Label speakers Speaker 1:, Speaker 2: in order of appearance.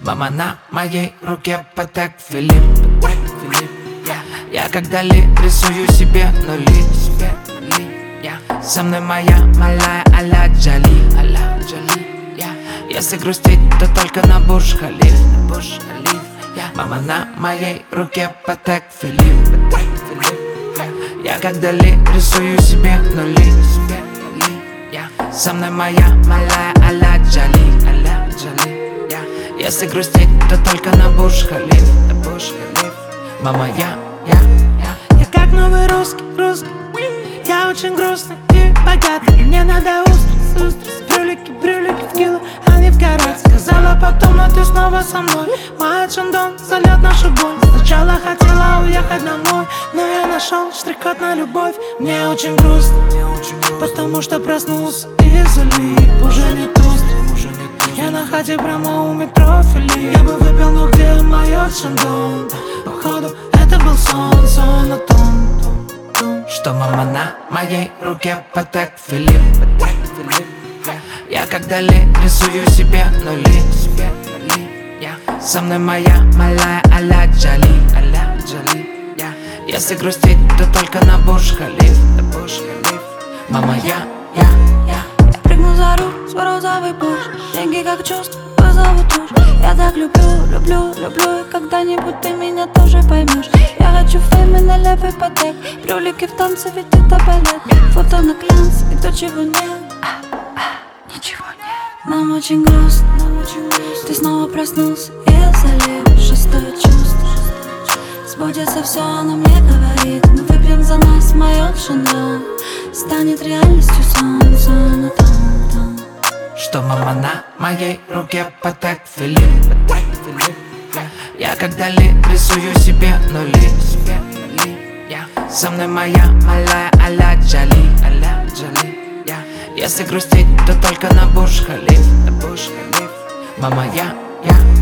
Speaker 1: Мама, на моей руке Патек Филипп. Я когда рисую себе нули. Со мной моя малая а-ля Джоли. Если грустить, то только на Бурдж Халиф. Мама, на моей руке Патек Филипп. Я когда рисую себе нули. Со мной моя малая а-ля Джоли. Если грустить, то только на Бурдж Халиф. Мама, я
Speaker 2: как новый русский. Я очень грустный и богатый, и мне надо устриц. Брюлики в кило, а не в карат. Сказала потом, но ты снова со мной. Моя Чандон зальет нашу боль. Сначала хотела уехать домой, но я нашел штрих-код на любовь. Мне очень грустно, потому что проснулся из олив. Уже не тост, я на хате прямо у метро Филипп. Я бы выпил, но где моё Чандон? Походу, это был сон о том,
Speaker 1: что мама, на моей руке Патек Филипп. Я когда рисую себе нули. Со мной моя малая а-ля Джоли. Если грустить, то только на Бурдж Халиф. Мама, я
Speaker 3: прыгну за руль с розовый Порш. Деньги как чувство вызовут тушь. Я так люблю, и когда-нибудь ты меня тоже поймешь. Я хочу фейм и налево Патек. Брюлики в танце, ведь это балет. Фото на глянц, и то, чего нет. Ничего нет. Нам очень грустно, ты снова проснулся из залив. Шестое чувство, сбудется все, оно мне говорит. Мы выпьем за нас, моё Шандон. Станет реальностью сон о том.
Speaker 1: Что мама, на моей руке Патек Филипп. Я когда рисую себе нули. Со мной моя малая а-ля Джоли. Если грустить, то только на Бурдж Халиф. Мама, я